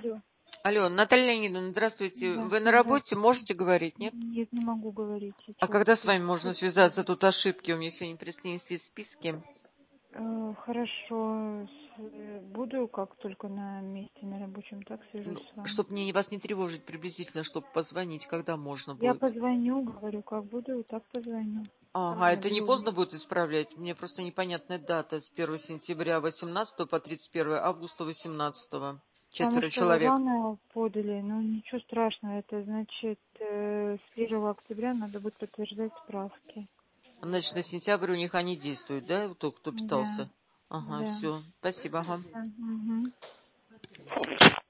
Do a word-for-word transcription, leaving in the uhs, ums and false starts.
Алло. Алло, Наталья Леонидовна, здравствуйте. Да, Вы на здравствуйте. работе, можете говорить, нет? Нет, не могу говорить А сейчас. когда с Тут вами можно тут связаться? Тут ошибки у меня сегодня принесли списки. Э, Хорошо. С- э, Буду, как только на месте, на рабочем, так свяжусь Ну, с вами. чтобы мне вас не тревожить приблизительно, чтобы позвонить, когда можно Я будет. позвоню, говорю, как буду, так позвоню. Ага, это не Наберу поздно место. будет исправлять? Мне просто непонятная дата с первого сентября восемнадцатого по тридцать первое августа восемнадцатого. Потому Четверо что человек. рано подали, ну ничего страшного, это значит э, с первого октября надо будет подтверждать справки. Значит, на сентябрь у них они действуют, да? Тот, кто Да, питался. Ага, да. все. Спасибо, ага. Мгм.